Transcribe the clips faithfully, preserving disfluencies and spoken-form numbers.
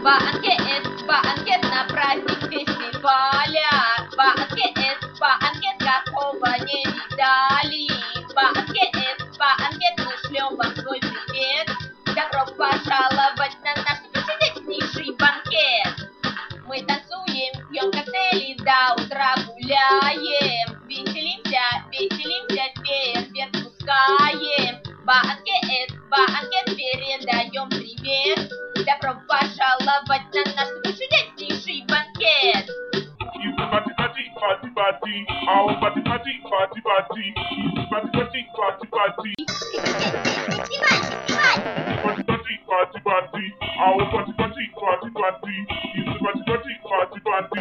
Банкет, банкет на праздник фестиваля. Банкет, банкет, какого не видали. Банкет, банкет, мы шлем вам свой привет. Добро пожаловать на наш чудеснейший банкет. Мы танцуем, пьем коктейли, до утра гуляем. Веселимся, веселимся, фейерверк пускаем. Банкет, банкет, передаем привет. Добро пожаловать на наш чудеснейший банкет. It's a party, party, party, party. Our party, party, party, party. It's a party, party, party, party. Party, party, party, party. Our party, party, party, party. It's a party, party, party, party.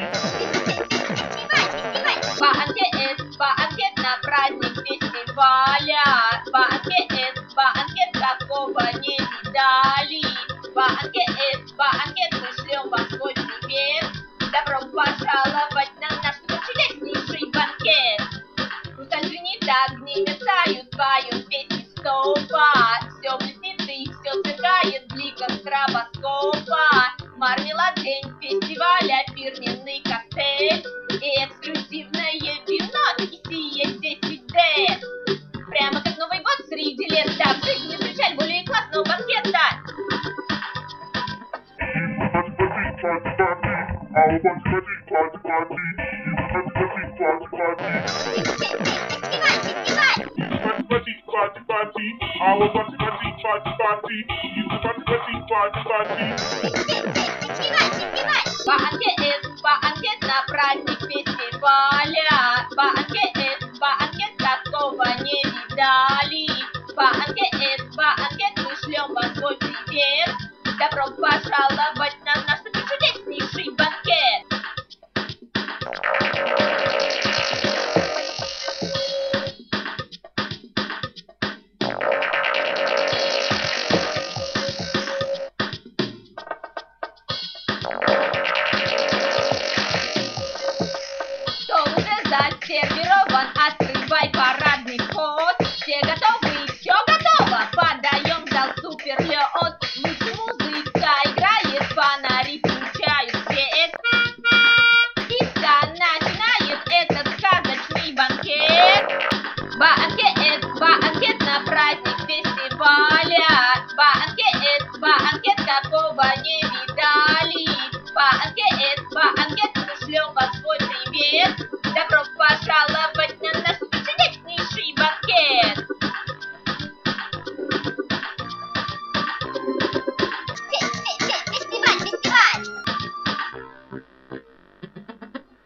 Банкет, банкет на праздник фестиваля. Банкет, банкет, какого не видали. Банкет, банкет, мы шлем вам свой привет. Добро пожаловать на наш чудеснейший банкет. Хрусталь звенит, огни мерцают, поют песни стопа. Все блестит и все сверкает в бликах стробоскопа. Мармелад, день фестиваля, фирменный коктейль и эксклюзивное вино, таки сие здесь везде. Прямо как Новый год среди лета, в жизни встречали более классного банкета. Our party, party, party, party. It's a party, party, party, party. Party, party, party. Our party, party, party, party. It's a party, party, party, party. Банкет, банкет на праздник фестиваля. Банкет, банкет, такого не видали. Банкет, банкет, мы шлем вам свой привет. Добро пожаловать на наш чудеснейший банкет. Стол уже засервирован, открывай парадный вход. Все готовы, все готово, подаем зал суперлед. Лучше музыка играет, фонари включают свет. Птица начинает этот сказочный банкет. Банкет, банкет на праздник